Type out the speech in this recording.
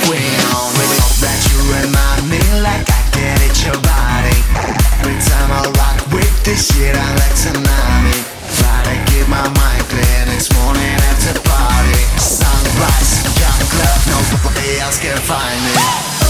That you remind me like I can hit your body. Every time I rock with this shit, I like tsunami. Try to keep my mind clear, next morning after party. Sunrise, young club, nobody else can find me.